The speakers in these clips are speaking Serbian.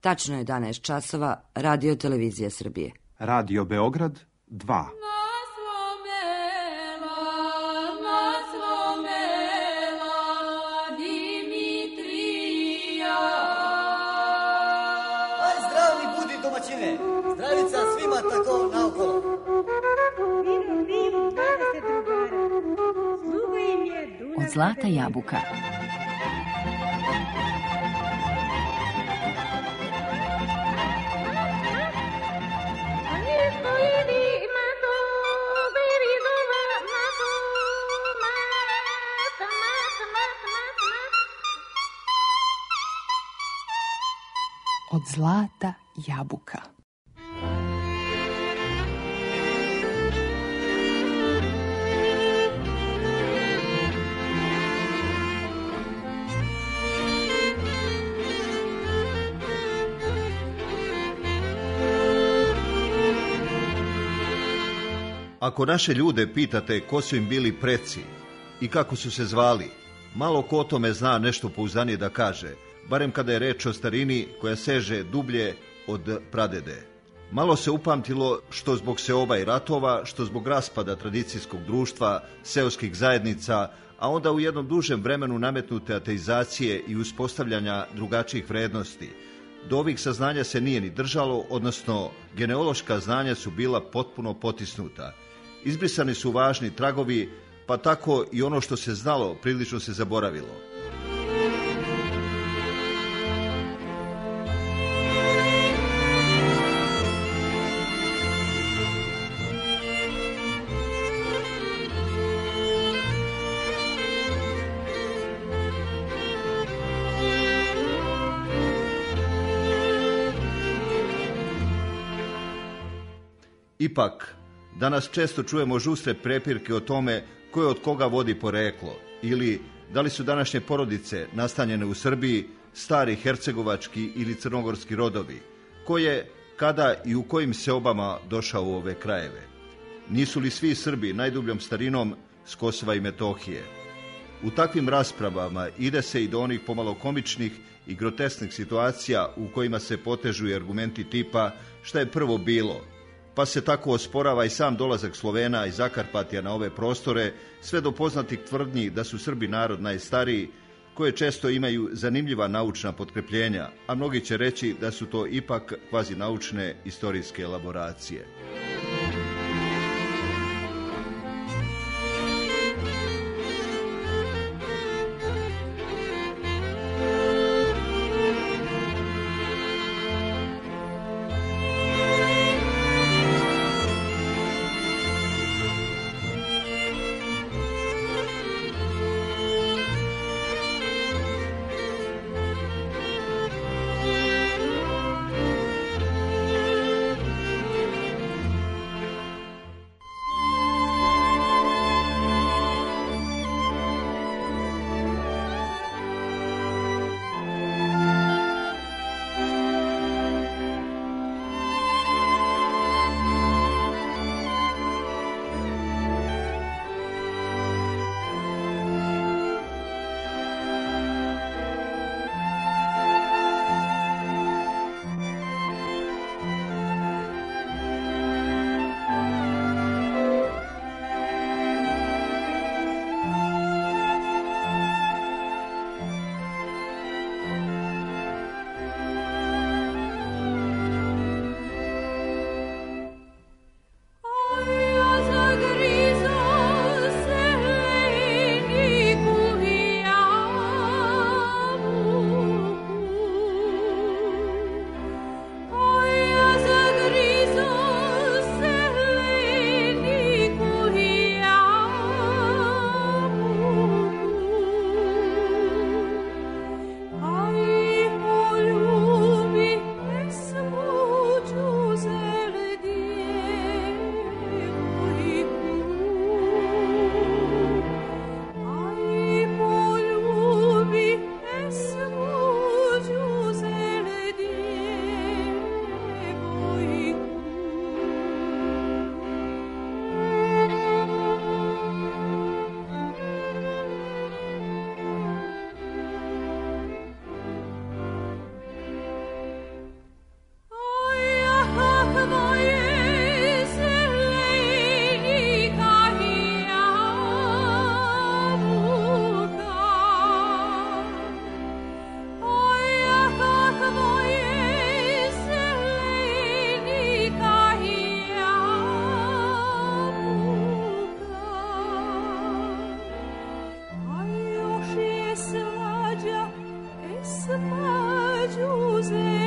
Tačno je 11 časova, Radio Televizija Srbije. Radio Beograd 2. Zdravica svima tako naokolo. Od zlata jabuka. Od zlata jabuka. Ako naše ljude pitate ko su im bili preci i kako su se zvali, malo ko o tome zna nešto pouzdanije da kaže, barem kada je reč o starini koja seže dublje od pradede. Malo se upamtilo što zbog seoba i ratova, što zbog raspada tradicijskog društva, seoskih zajednica, a onda u jednom dužem vremenu nametnute ateizacije i uspostavljanja drugačijih vrednosti. Do ovih saznanja se nije ni držalo, odnosno genealoška znanja su bila potpuno potisnuta. Izbrisani su važni tragovi, pa tako i ono što se znalo prilično se zaboravilo. Ipak, danas često čujemo žustre prepirke o tome ko je od koga vodi poreklo, ili da li su današnje porodice nastanjene u Srbiji stari hercegovački ili crnogorski rodovi, ko je, kada i u kojim seobama došao u ove krajeve. Nisu li svi Srbi najdubljom starinom s Kosova i Metohije? U takvim raspravama ide se i do onih pomalo komičnih i grotesknih situacija u kojima se potežu i argumenti tipa šta je prvo bilo, pa se tako osporava i sam dolazak Slovena i Zakarpatija na ove prostore, sve do poznatih tvrdnji da su Srbi narod najstariji, koje često imaju zanimljiva naučna potkrepljenja, a mnogi će reći da su to ipak kvazi naučne istorijske elaboracije.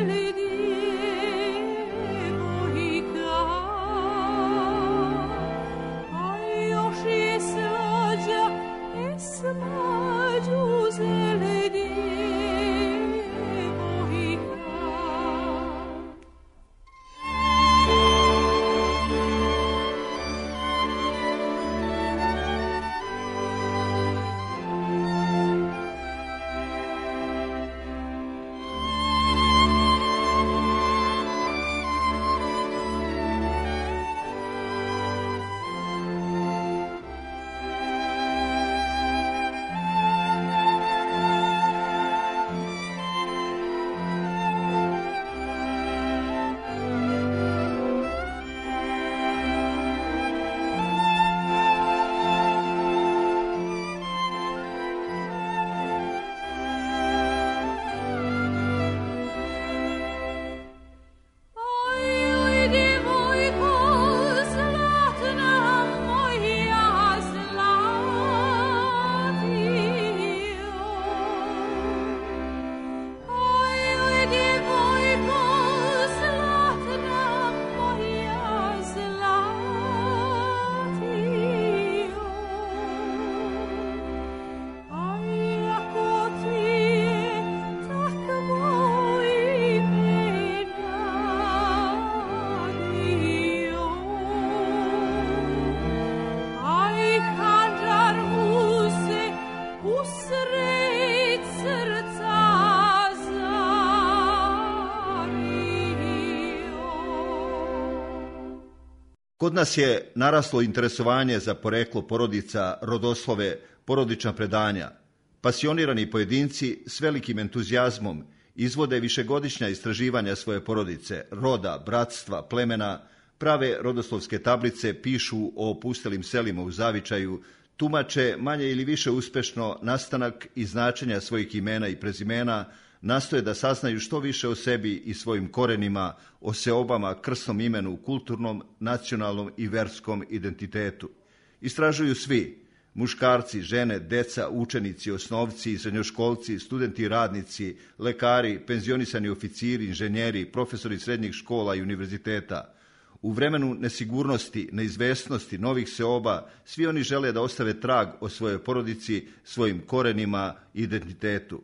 Kod nas je naraslo interesovanje za poreklo porodica, rodoslove, porodična predanja. Pasionirani pojedinci s velikim entuzijazmom izvode višegodišnja istraživanja svoje porodice, roda, bratstva, plemena, prave rodoslovske tablice, pišu o opustelim selima u zavičaju, tumače manje ili više uspešno nastanak i značenja svojih imena i prezimena, nastoje da saznaju što više o sebi i svojim korenima, o seobama, krsnom imenu, kulturnom, nacionalnom i verskom identitetu. Istražuju svi, muškarci, žene, deca, učenici, osnovci, srednjoškolci, studenti i radnici, lekari, penzionisani oficiri, inženjeri, profesori srednjih škola i univerziteta. U vremenu nesigurnosti, neizvesnosti, novih seoba, svi oni žele da ostave trag o svojoj porodici, svojim korenima i identitetu.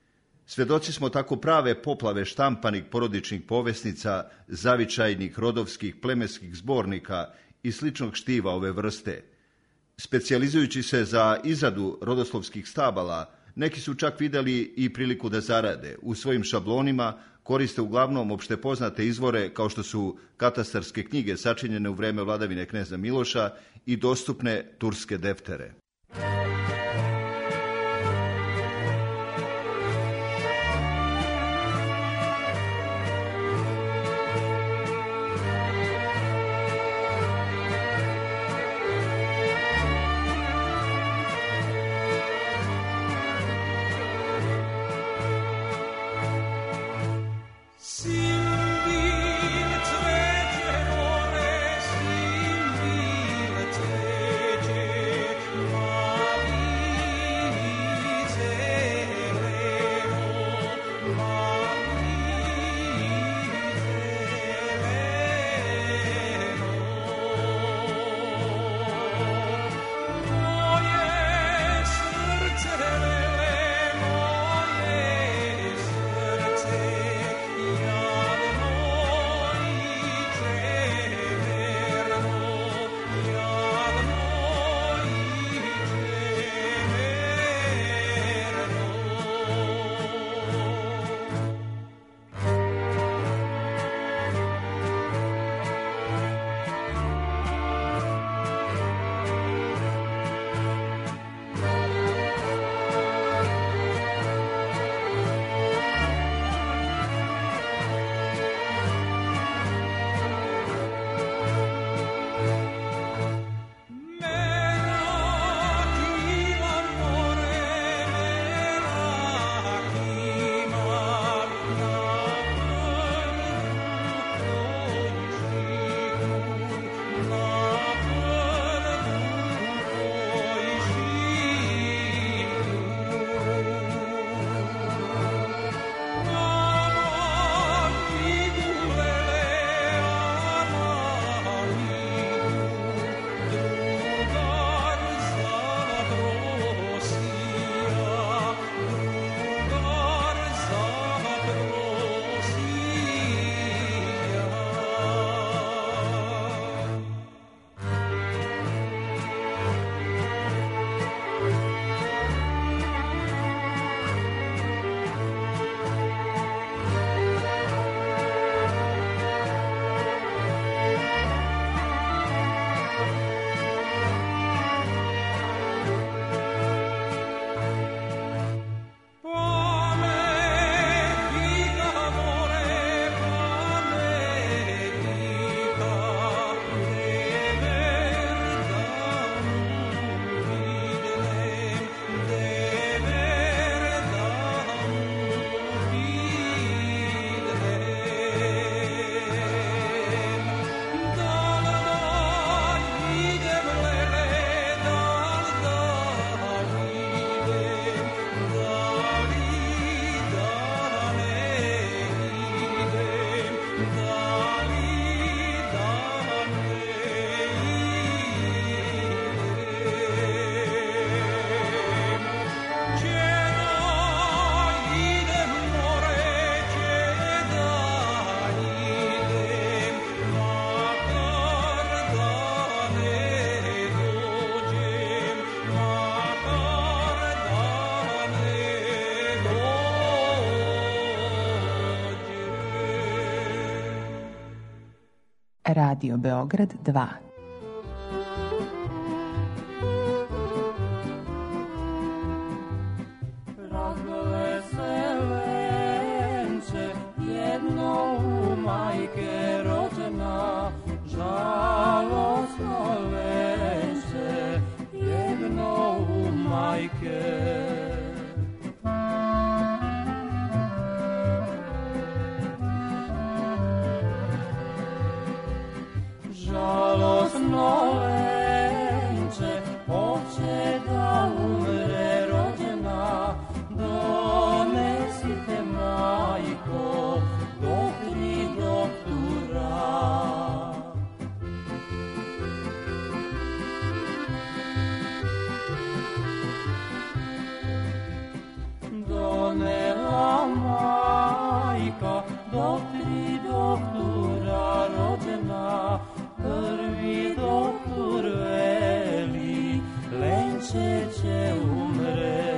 Svedoci smo tako prave poplave štampanih porodičnih povesnica, zavičajnih, rodovskih, plemenskih zbornika i sličnog štiva ove vrste. Specijalizujući se za izradu rodoslovskih stabala, neki su čak vidjeli i priliku da zarade. U svojim šablonima koriste uglavnom opšte poznate izvore kao što su katastarske knjige sačinjene u vreme vladavine kneza Miloša i dostupne turske deftere. Radio Beograd 2. Majke rođena, žalostno lenče, jedno u majke. Žalostno lenče, hoće da umre rođena, donesite majko, do tri doktora. Donela majka, do tri doktora rođena, prvi doktor veli, lenče će umre.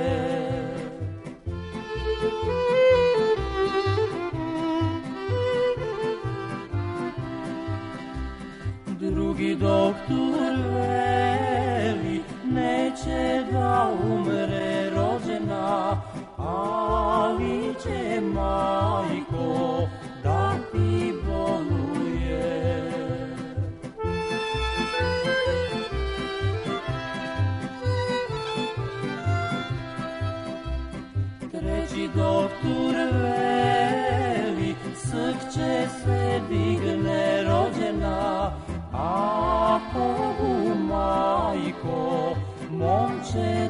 Drugi doktor veli, neće da umre rođena, ali će majko da ti boluje. Treći doktor veli, srk će se digne rođena, ako u majko momče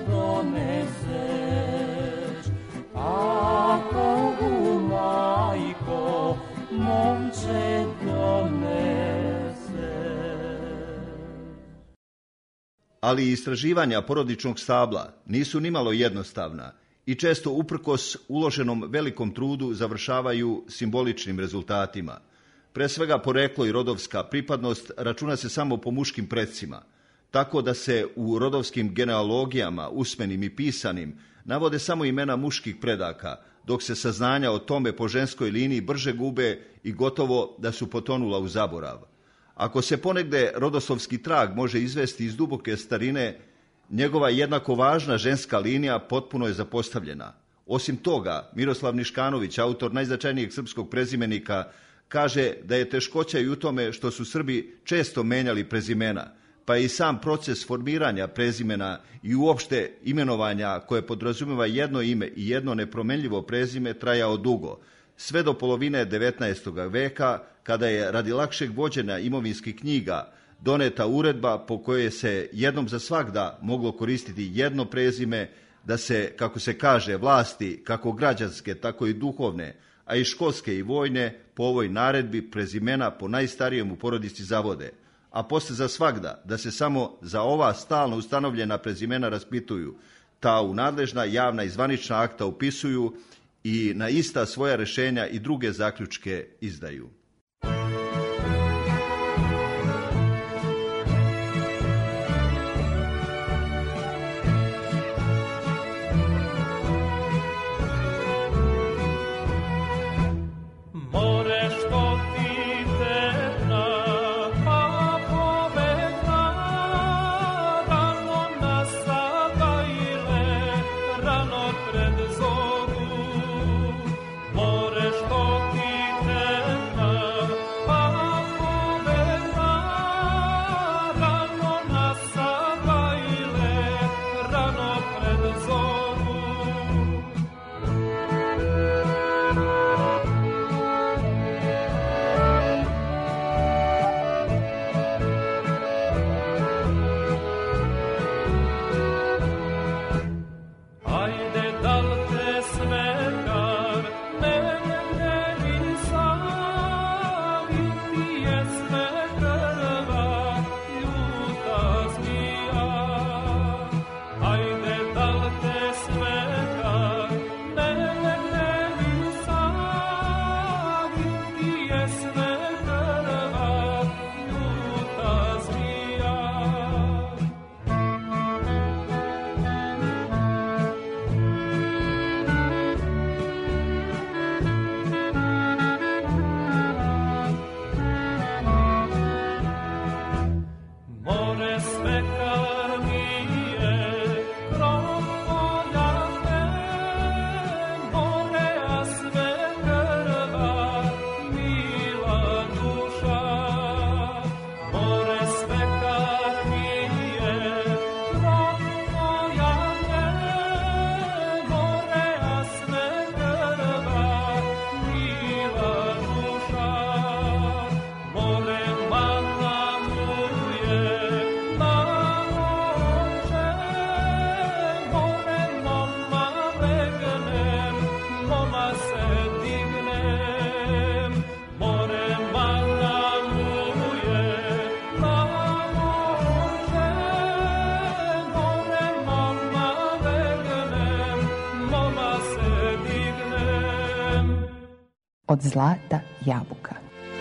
doneseš, ako u majko momče doneseš. Ali istraživanja porodičnog stabla nisu nimalo jednostavna i često uprkos uloženom velikom trudu završavaju simboličnim rezultatima. Pre svega poreklo i rodovska pripadnost računa se samo po muškim predsima, tako da se u rodovskim genealogijama, usmenim i pisanim, navode samo imena muških predaka, dok se saznanja o tome po ženskoj liniji brže gube i gotovo da su potonula u zaborav. Ako se ponegde rodoslovski trag može izvesti iz duboke starine, njegova jednako važna ženska linija potpuno je zapostavljena. Osim toga, Miroslav Niškanović, autor najznačajnijeg srpskog prezimenika, kaže da je teškoća i u tome što su Srbi često menjali prezimena, pa i sam proces formiranja prezimena i uopšte imenovanja koje podrazumeva jedno ime i jedno nepromenljivo prezime trajao dugo, sve do polovine 19. veka, kada je radi lakšeg vođenja imovinskih knjiga doneta uredba po kojoj se jednom za svagda moglo koristiti jedno prezime, da se, kako se kaže, vlasti, kako građanske, tako i duhovne, a i školske i vojne, po ovoj naredbi prezimena po najstarijem u porodici zavode, a posle za svagda da se samo za ova stalno ustanovljena prezimena raspituju, ta u nadležna javna i zvanična akta upisuju i na ista svoja rešenja i druge zaključke izdaju. Pa od zlata jabuka.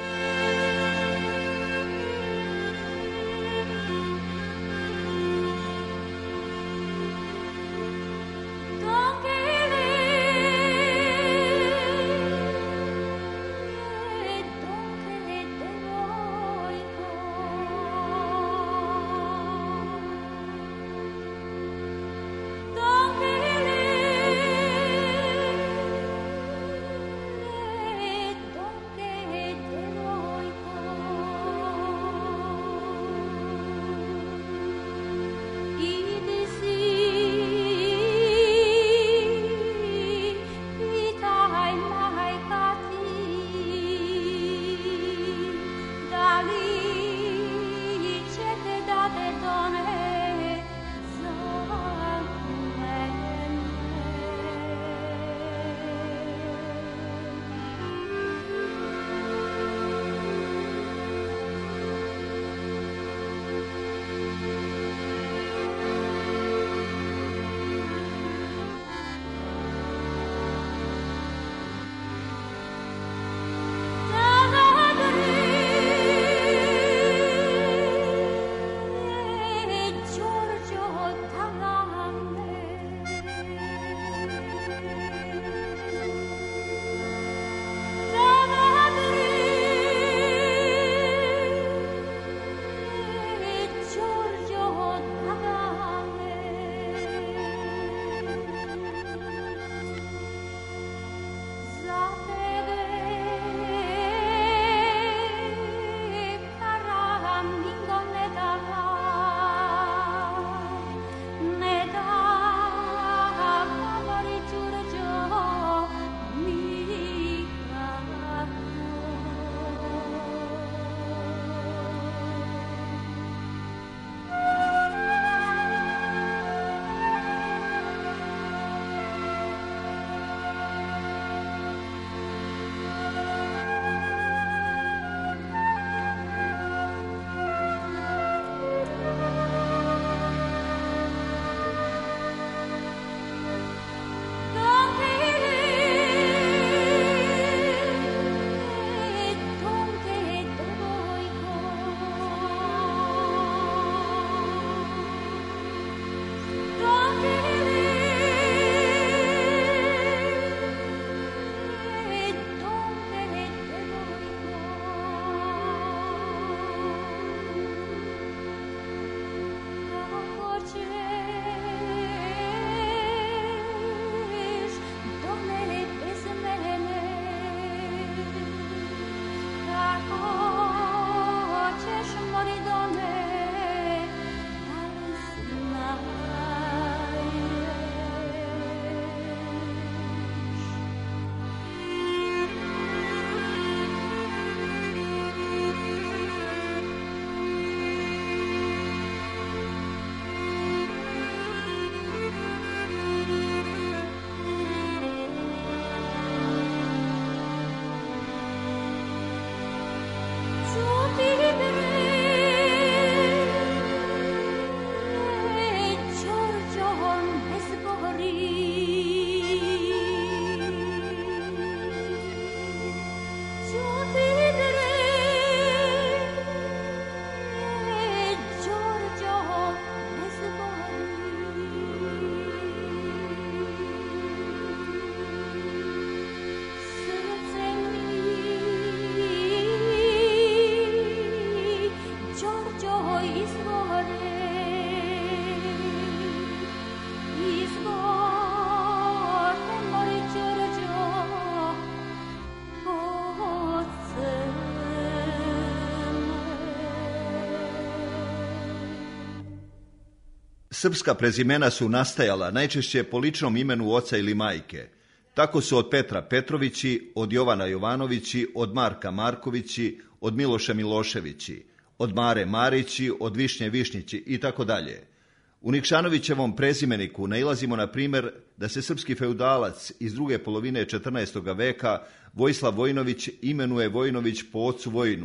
Srpska prezimena su nastajala najčešće po ličnom imenu oca ili majke. Tako su od Petra Petrovići, od Jovana Jovanovići, od Marka Markovići, od Miloša Miloševići, od Mare Marići, od Višnje Višnjići i tako dalje. U Nikšanovićevom prezimeniku nailazimo na primjer da se srpski feudalac iz druge polovine 14. veka Vojislav Vojnović imenuje Vojnović po ocu Vojnu.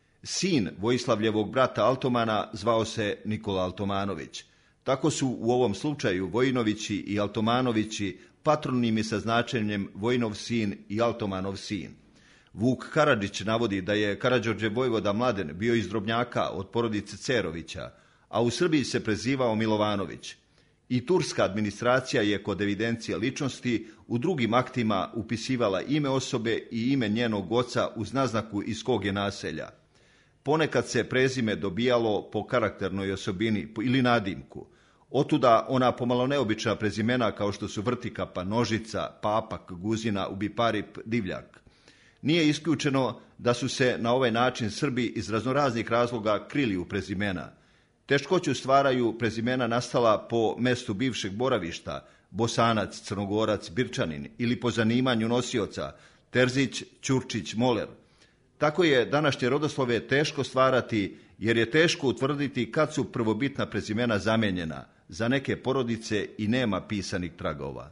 Sin Vojislavljevog brata Altomana zvao se Nikola Altomanović. Tako su u ovom slučaju Vojnovići i Altomanovići patronimi sa značenjem Vojnov sin i Altomanov sin. Vuk Karadžić navodi da je Karađorđe vojvoda Mladen bio iz Drobnjaka od porodice Cerovića, a u Srbiji se prezivao Milovanović. I turska administracija je kod evidencije ličnosti u drugim aktima upisivala ime osobe i ime njenog oca uz naznaku iz kog je naselja. Ponekad se prezime dobijalo po karakternoj osobini ili nadimku. Otuda ona pomalo neobična prezimena kao što su Vrtikapa, Nožica, Papak, Guzina, Ubiparip, Divljak. Nije isključeno da su se na ovaj način Srbi iz raznoraznih razloga krili u prezimena. Teškoću stvaraju prezimena nastala po mestu bivšeg boravišta, Bosanac, Crnogorac, Birčanin ili po zanimanju nosioca, Terzić, Ćurčić, Moler. Tako je današnje rodoslove teško stvarati jer je teško utvrditi kad su prvobitna prezimena zamenjena. Za neke porodice i nema pisanih tragova.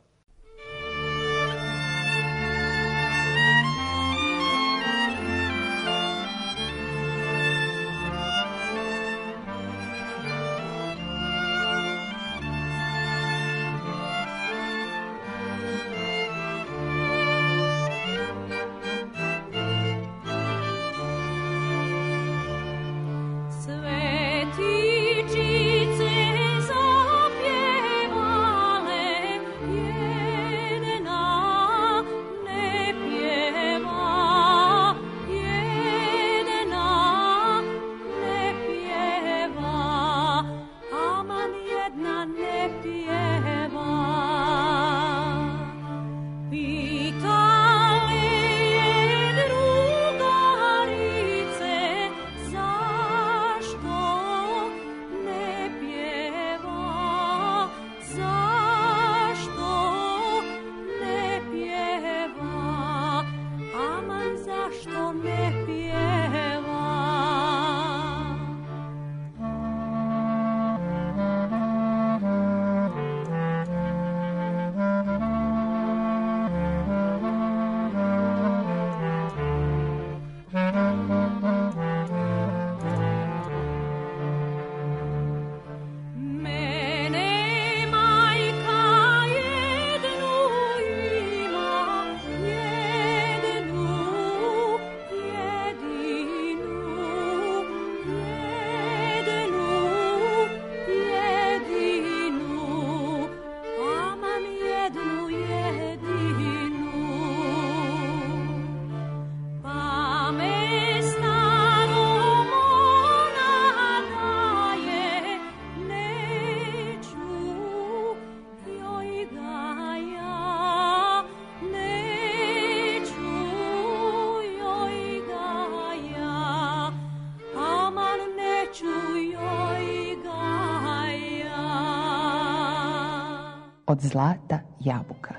Od zlata jabuka.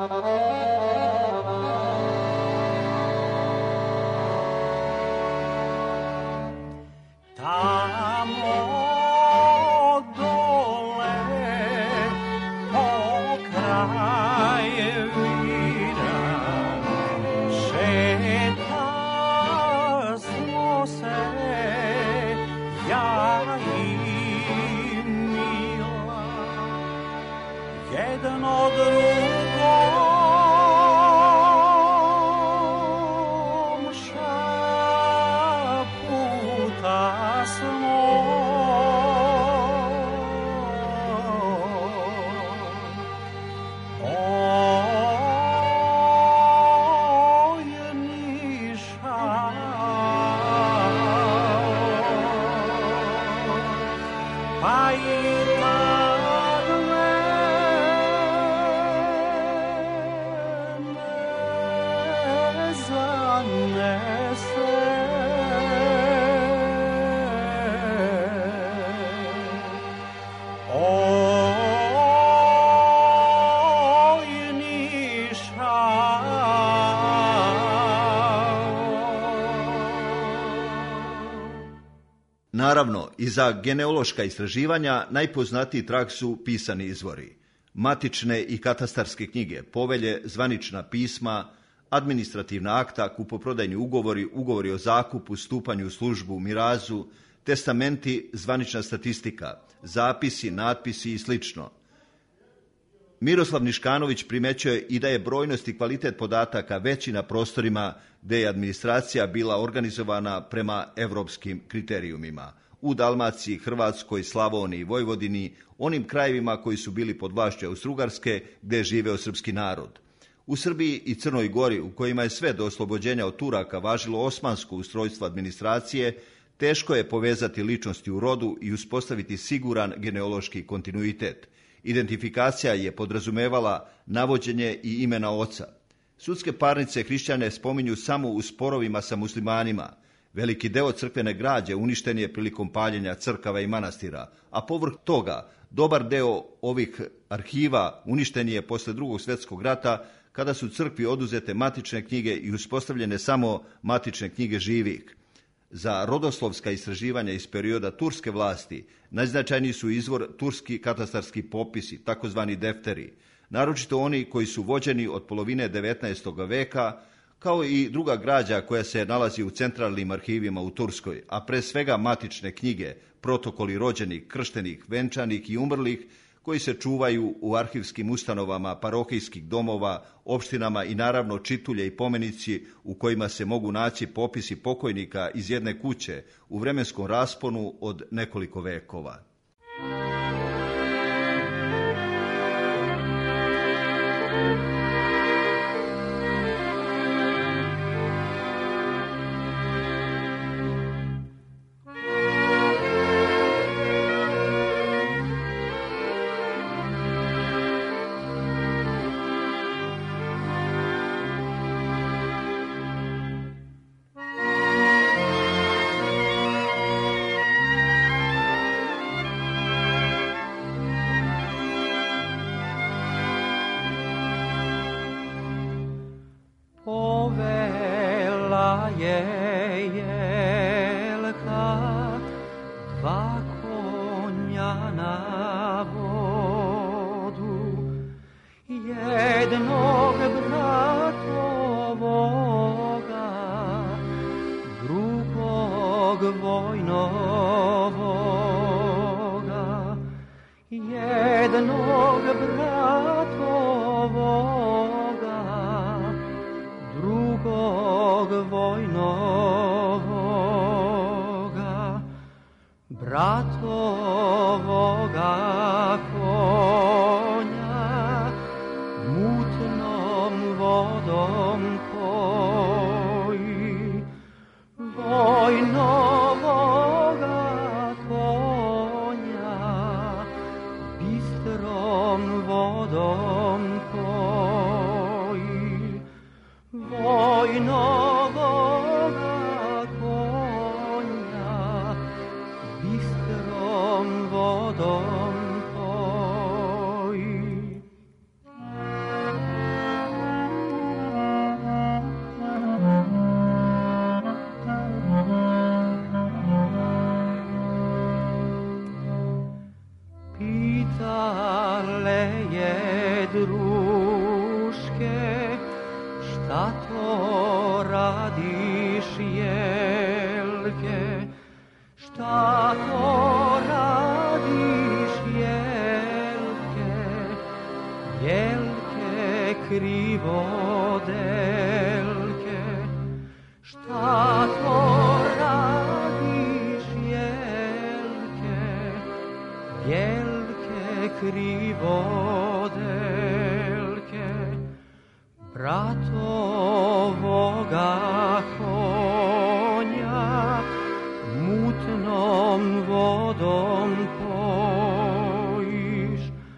Naravno, i za genealoška istraživanja najpoznatiji trag su pisani izvori. Matične i katastarske knjige, povelje, zvanična pisma, administrativna akta, kupoprodajni ugovori, ugovori o zakupu, stupanju u službu, mirazu, testamenti, zvanična statistika, zapisi, natpisi i sl. Miroslav Niškanović primećuje i da je brojnost i kvalitet podataka veći na prostorima gdje je administracija bila organizovana prema evropskim kriterijumima. U Dalmaciji, Hrvatskoj, Slavoniji, Vojvodini, onim krajevima koji su bili pod vlašću Austrougarske gdje je živeo srpski narod. U Srbiji i Crnoj Gori, u kojima je sve do oslobođenja od Turaka važilo osmansko ustrojstvo administracije, teško je povezati ličnosti u rodu i uspostaviti siguran genealoški kontinuitet. Identifikacija je podrazumevala navođenje i imena oca. Sudske parnice hrišćane spominju samo u sporovima sa muslimanima. Veliki deo crkvene građe uništen je prilikom paljenja crkava i manastira, a povrh toga dobar deo ovih arhiva uništen je posle Drugog svjetskog rata, kada su crkvi oduzete matične knjige i uspostavljene samo matične knjige živih. Za rodoslovska istraživanja iz perioda turske vlasti najznačajniji su izvor turski katastarski popisi, takozvani defteri, naročito oni koji su vođeni od polovine 19. veka, kao i druga građa koja se nalazi u centralnim arhivima u Turskoj, a pre svega matične knjige, protokoli rođenih, krštenih, venčanih i umrlih, koji se čuvaju u arhivskim ustanovama parohijskih domova, opštinama i naravno čitulje i pomenici u kojima se mogu naći popisi pokojnika iz jedne kuće u vremenskom rasponu od nekoliko vekova. šta to radiš, jelke, šta to radiš, jelke, jelke krivodelke, šta to radiš, jelke, jelke krivodelke, bratovoga konja mutnom vodom pojiš,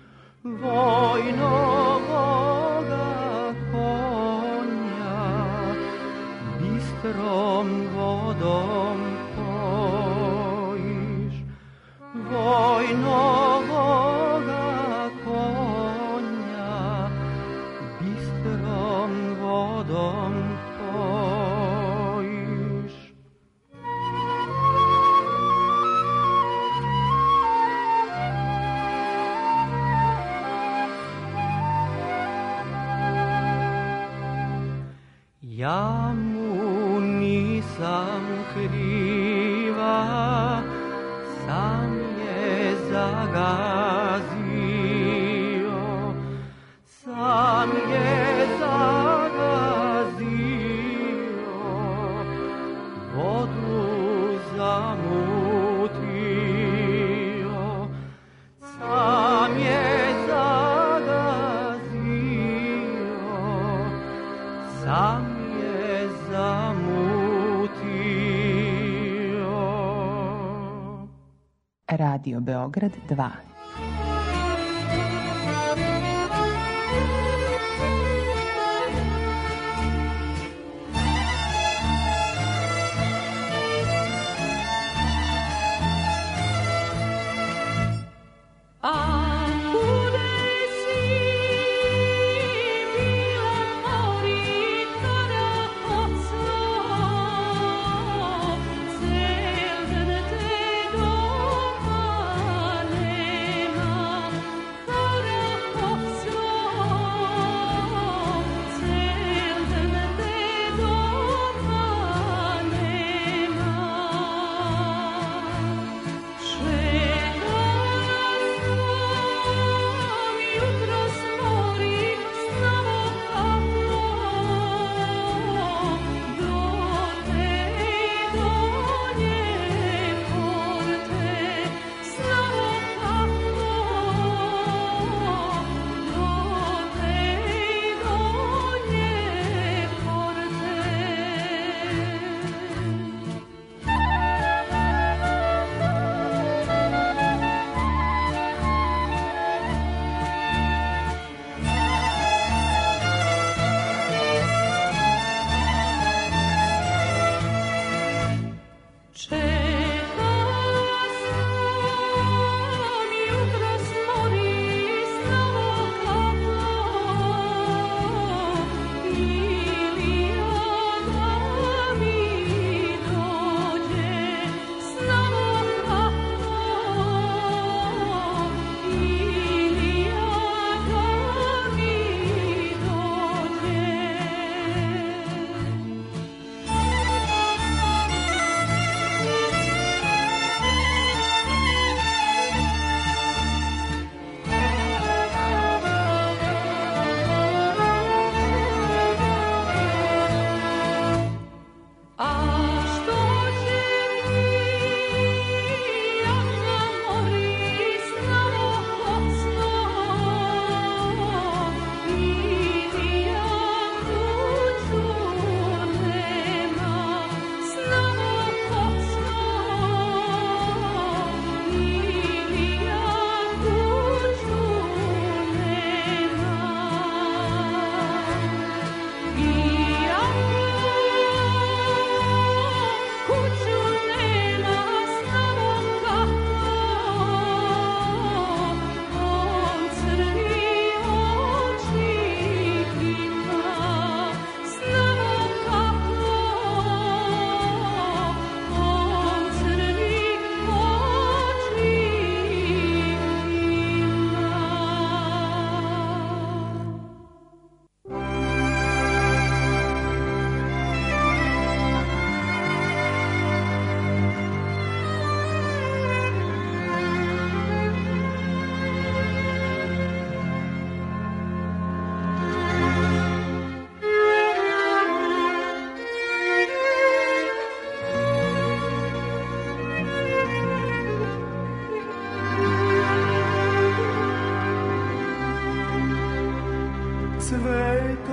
vojnovoga konja bistrom vodom pojiš, vojnovoga konja bistrom vodom pojiš. Ja mu nisam kriva, sam je zagazio, sam je zagazio, vodu zamutio, sam je zagazio, sam je zamutio. Radio Beograd 2. Te domane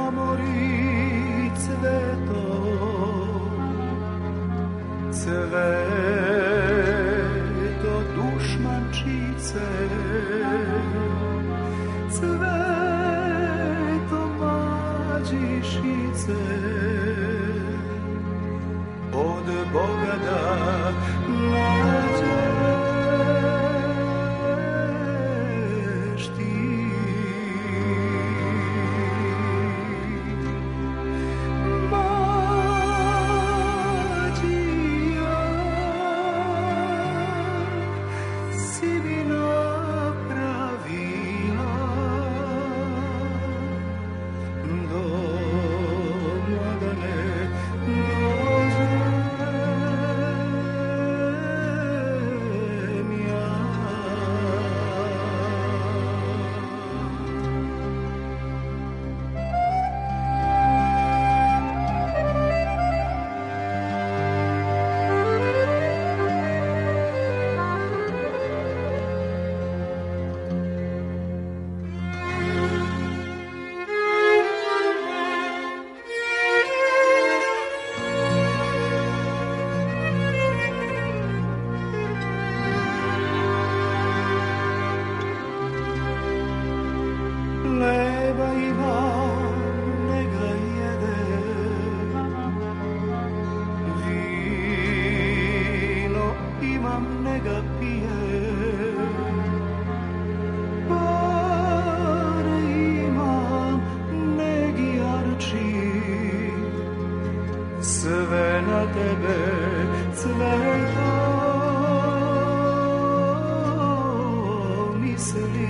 zamori cveto, cveto dušmančice, cveto mađišice, od Boga da nađeš ti. Mađija, si mi napravila do Magdane dođem ja. Leba imam, nega jede, vino imam, nega pije, pare imam, negi jarči, sve na tebe cveta misli.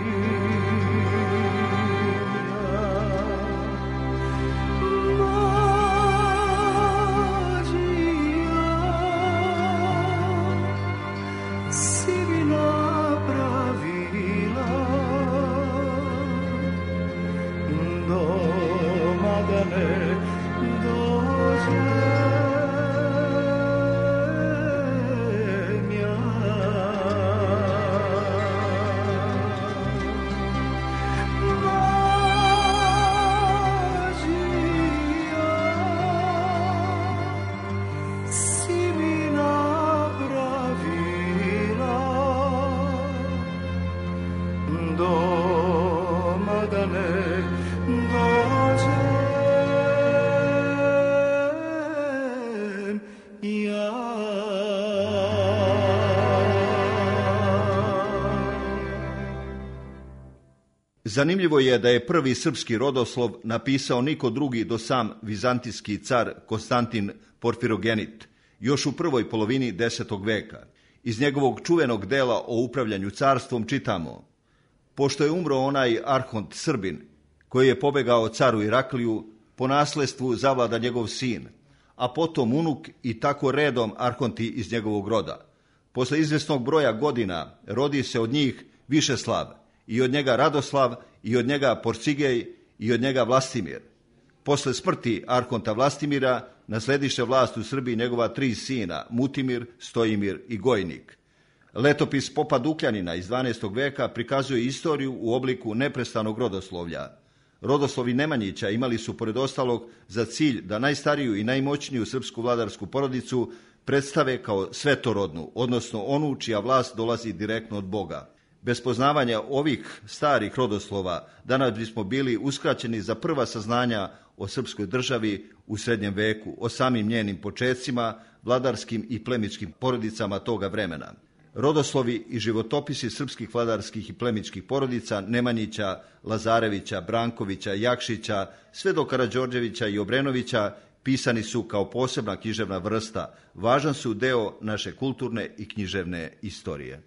Zanimljivo je da je prvi srpski rodoslov napisao niko drugi do sam vizantijski car Konstantin Porfirogenit, još u prvoj polovini 10. veka. Iz njegovog čuvenog dela o upravljanju carstvom čitamo: pošto je umro onaj arhont Srbin, koji je pobegao caru Irakliju, po nasledstvu zavlada njegov sin, a potom unuk i tako redom arhonti iz njegovog roda. Posle izvjesnog broja godina rodi se od njih Višeslav, i od njega Radoslav, i od njega Porcigej, i od njega Vlastimir. Posle smrti arhonta Vlastimira naslediše vlast u Srbiji njegova 3 sina, Mutimir, Stojimir i Gojnik. Letopis popa Dukljanina iz 12. veka prikazuje istoriju u obliku neprestanog rodoslovlja. Rodoslovi Nemanjića imali su, pored ostalog, za cilj da najstariju i najmoćniju srpsku vladarsku porodicu predstave kao svetorodnu, odnosno onu čija vlast dolazi direktno od Boga. Bez poznavanja ovih starih rodoslova danas bismo bili uskraćeni za prva saznanja o srpskoj državi u srednjem veku, o samim njenim počecima, vladarskim i plemičkim porodicama toga vremena. Rodoslovi i životopisi srpskih vladarskih i plemičkih porodica Nemanjića, Lazarevića, Brankovića, Jakšića, sve do Karađorđevića i Obrenovića pisani su kao posebna književna vrsta, važan su deo naše kulturne i književne istorije.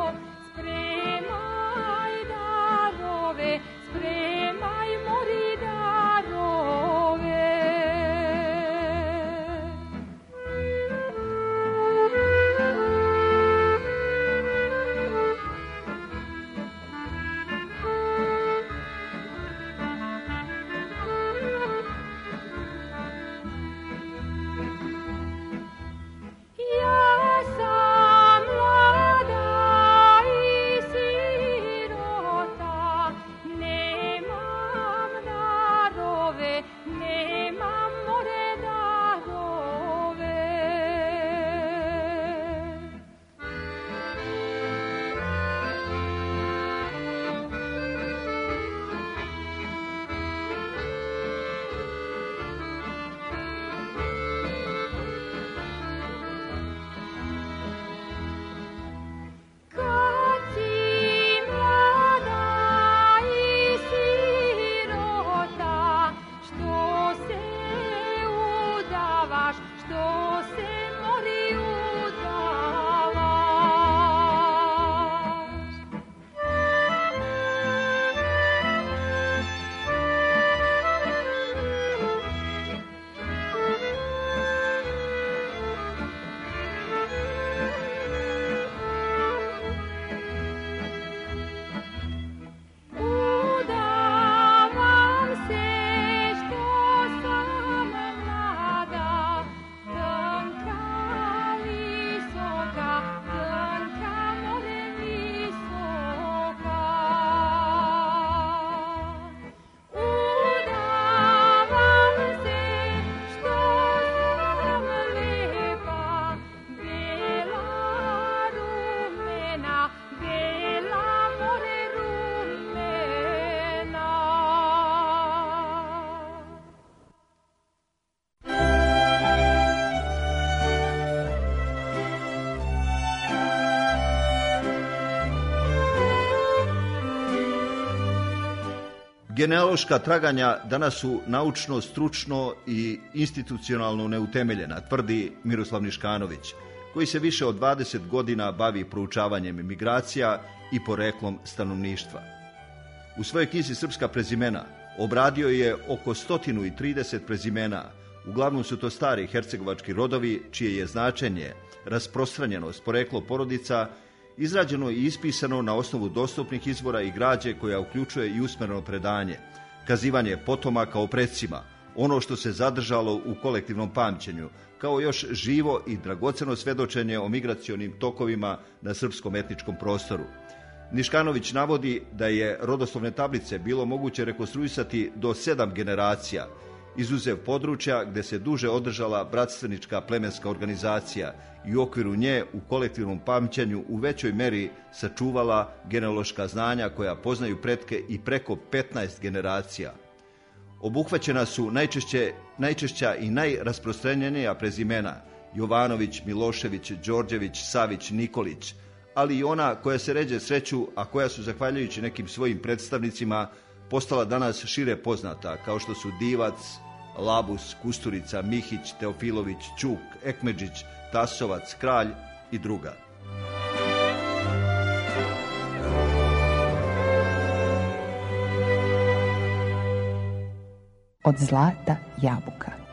Spremaj darove, spremaj mori da Genealoška traganja danas su naučno, stručno i institucionalno neutemeljena, tvrdi Miroslav Niškanović, koji se više od 20 godina bavi proučavanjem migracija i poreklom stanovništva. U svojoj knjizi Srpska prezimena obradio je oko 130 prezimena. Uglavnom su to stari hercegovački rodovi, čije je značenje, rasprostranjenost, poreklo porodica izrađeno i ispisano na osnovu dostupnih izvora i građe koja uključuje i usmereno predanje, kazivanje potomaka o predsima, ono što se zadržalo u kolektivnom pamćenju, kao još živo i dragoceno svedočenje o migracionim tokovima na srpskom etničkom prostoru. Niškanović navodi da je rodoslovne tablice bilo moguće rekonstruisati do 7 generacija, izuzev područja gde se duže održala bratstvenička plemenska organizacija i u okviru nje u kolektivnom pamćenju u većoj meri sačuvala genealoška znanja koja poznaju pretke i preko 15 generacija. Obuhvaćena su najčešća i najrasprostranjenija prezimena Jovanović, Milošević, Đorđević, Savić, Nikolić, ali i ona koja se ređe sreću, a koja su, zahvaljujući nekim svojim predstavnicima, postala danas šire poznata, kao što su Divac, Labus, Kusturica, Mihić, Teofilović, Ćuk, Ekmedžić, Tasovac, Kralj i druga. Od zlata jabuka.